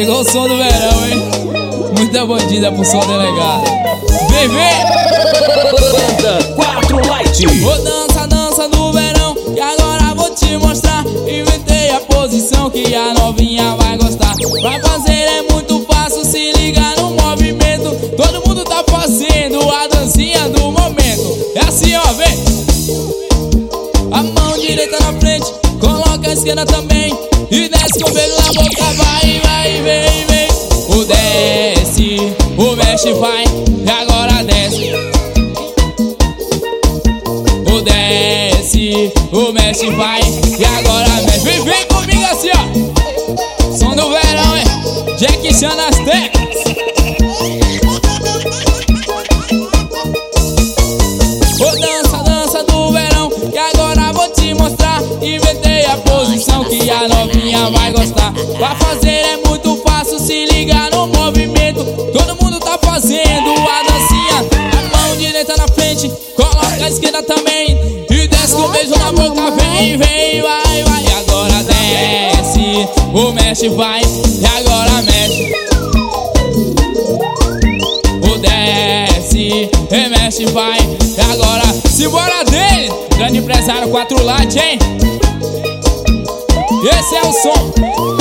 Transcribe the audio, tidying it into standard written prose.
Chegou o som do verão, hein? Muita bandida pro som delegado. Vem, vem! Banda 4 Light. Vou dança, dança do verão, e agora vou te mostrar. Inventei a posição que a novinha vai gostar. Pra fazer é muito fácil, se ligar no movimento. Todo mundo tá fazendo a dancinha do momento. É assim, ó, vem! A mão direita na frente, coloca a esquerda também. E desce com o beijo na boca, vai, vai, vem, vem. O desce, o mexe, vai, e agora desce. O desce, o mexe, vai, e agora mexe. Vem, vem comigo assim, ó. Som do verão, hein? Jack Chan nas teclas. Ô dança, dança do verão, e agora vou te mostrar. Inventei a posição que a novinha vai gostar. Pra fazer é muito fácil, se ligar no movimento. Todo mundo tá fazendo a dancinha. A mão direita na frente, coloca a esquerda também. E desce com um beijo na boca, vem, vem, vai, vai. E agora desce, o mexe, vai, e agora mexe. O desce, remexe, vai, e agora simbora dele. Grande empresário 4 Light, hein? Esse é o som.